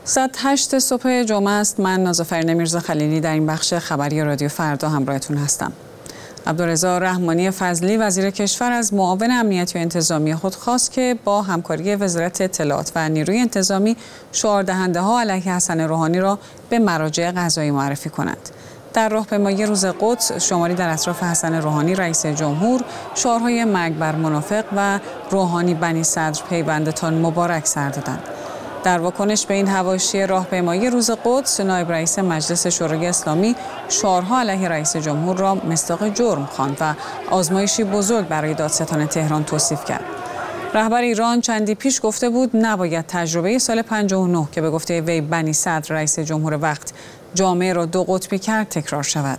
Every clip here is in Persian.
ساعت 8 صبح جمعه است. من نازافرین میرزا خلیلی در این بخش خبری رادیو فردا همراهتون هستم. عبدالرضا رحمانی فضلی وزیر کشور از معاون امنیتی و انتظامی خود خواست که با همکاری وزارت اطلاعات و نیروی انتظامی شعاردهنده‌ها علیه حسن روحانی را به مراجع قضایی معرفی کنند. در راهپیمایی روز قدس شماری در اطراف حسن روحانی رئیس جمهور شعارهای مرگ بر منافق و روحانی بنی صدر پیوندتان مبارک سر دادند. در واکنش به این حواشی راهپیمایی روز قدس، نایب رئیس مجلس شورای اسلامی شعارها علیه رئیس جمهور را مصداق جرم خواند و آزمایشی بزرگ برای دادستان تهران توصیف کرد. رهبر ایران چندی پیش گفته بود نباید تجربه سال 59 که به گفته وی بنی صدر رئیس جمهور وقت جامعه را دو قطبی کرد تکرار شود.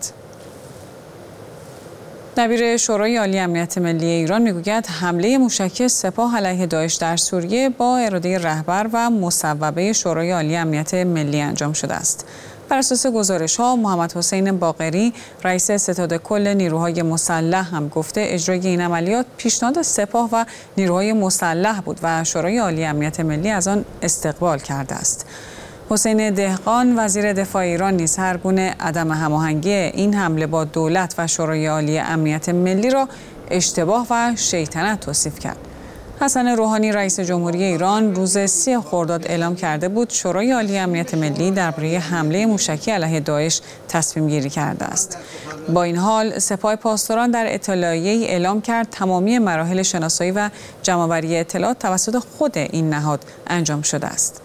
دبیر شورای عالی امنیت ملی ایران میگوید حمله موشکی سپاه علیه داعش در سوریه با اراده رهبر و مصوبه شورای عالی امنیت ملی انجام شده است. بر اساس گزارش‌ها محمد حسین باقری رئیس ستاد کل نیروهای مسلح هم گفته اجرای این عملیات پیشنهاد سپاه و نیروهای مسلح بود و شورای عالی امنیت ملی از آن استقبال کرده است. حسین دهقان وزیر دفاع ایران نیز هر گونه عدم هماهنگی این حمله با دولت و شورای عالی امنیت ملی را اشتباه و شیطنت توصیف کرد. حسن روحانی رئیس جمهوری ایران روز 30 خرداد اعلام کرده بود شورای عالی امنیت ملی درباره حمله موشکی علیه داعش تصمیم گیری کرده است. با این حال سپاه پاسداران در اطلاعیه‌ای اعلام کرد تمامی مراحل شناسایی و جمع‌آوری اطلاعات توسط خود این نهاد انجام شده است.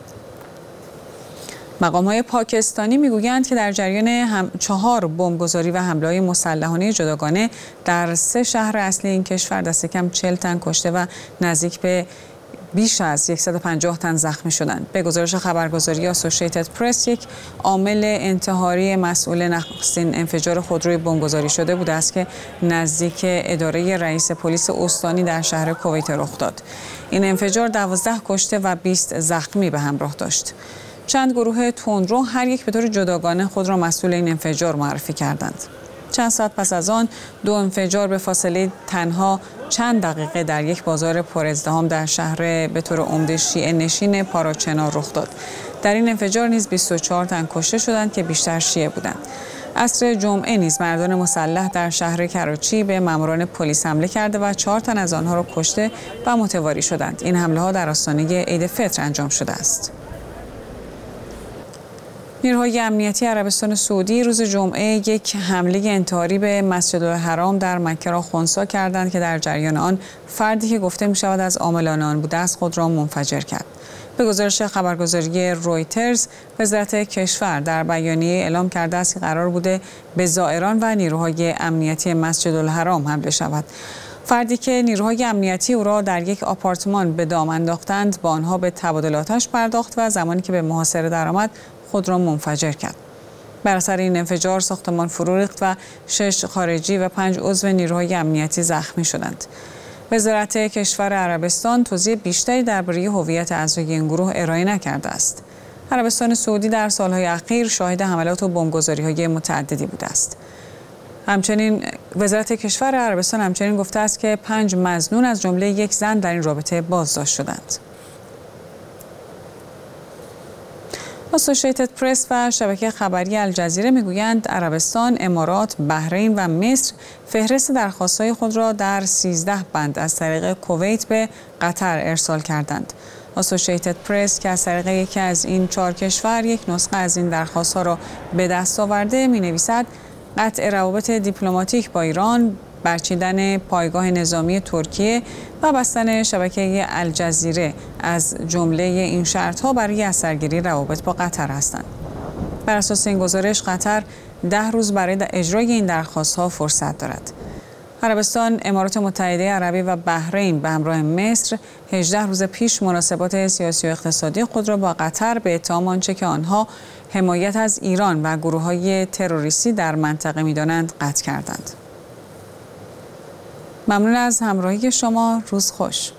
مقام‌های پاکستانی میگویند که در جریان 4 بمبگذاری و حمله‌های مسلحانه جداگانه در 3 شهر اصلی این کشور دست کم 40 تن کشته و نزدیک به بیش از 150 تن زخمی شدند. به گزارش خبرگزاری اسوسییتد پرس، یک عامل انتحاری مسئول نخستین انفجار خودروی بمبگذاری شده بوده است که نزدیک اداره رئیس پلیس استانی در شهر کویت رخ داد. این انفجار 12 کشته و 20 زخمی به همراه داشت. چند گروه تندرو هر یک به طور جداگانه خود را مسئول این انفجار معرفی کردند. چند ساعت پس از آن 2 انفجار به فاصله تنها چند دقیقه در یک بازار پرازدحام در شهر به طور عمده شیعه نشین پاراچنار رخ داد. در این انفجار نیز 24 تن کشته شدند که بیشتر شیعه بودند. عصر جمعه نیز مردان مسلح در شهر کراچی به ماموران پلیس حمله کرده و 4 تن از آنها را کشته و متواری شدند. این حمله‌ها در آستانه عید فطر انجام شده است. نیروهای امنیتی عربستان سعودی روز جمعه یک حمله انتحاری به مسجدالحرام در مکه را خنثی کردند که در جریان آن فردی که گفته می شود از عاملان آن بوده است خود را منفجر کرد. به گزارش خبرگزاری رویترز، وزارت کشور در بیانیه اعلام کرده است که قرار بوده به زائران و نیروهای امنیتی مسجدالحرام حمله شود. فردی که نیروهای امنیتی او را در یک آپارتمان به دام انداختند با آنها به تبادل آتش پرداخت و زمانی که به محاصره درآمد خود را منفجر کرد. بر اثر این انفجار ساختمان فرو ریخت و 6 خارجی و 5 عضو نیروهای امنیتی زخمی شدند. وزارت کشور عربستان توضیح بیشتری درباره هویت اعضای این گروه ارائه نکرده است. عربستان سعودی در سالهای اخیر شاهد حملات و بمبگذاری‌های متعددی بوده است. همچنین وزارت کشور عربستان همچنین گفته است که 5 مظنون از جمله یک زن در این رابطه بازداشت شدند. اسوسییتد پرس و شبکه خبری الجزیره میگویند عربستان، امارات، بحرین و مصر فهرست درخواست‌های خود را در 13 بند از طریق کویت به قطر ارسال کردند. اسوسییتد پرس که از طریق یکی از این 4 کشور یک نسخه از این درخواست‌ها را به دست آورده می‌نویسد قطع روابط دیپلماتیک با ایران، برچیدن پایگاه نظامی ترکیه و بستن شبکه الجزیره از جمله این شرط‌ها برای اثرگیری روابط با قطر هستند. بر اساس این گزارش قطر 10 روز برای اجرای این درخواست‌ها فرصت دارد. عربستان، امارات متحده عربی و بحرین به همراه مصر 18 روز پیش مناسبات سیاسی و اقتصادی خود را با قطر به اتهام آنچه که آنها حمایت از ایران و گروه‌های تروریستی در منطقه می‌دانند قطع کردند. ممنون از همراهی شما. روز خوش.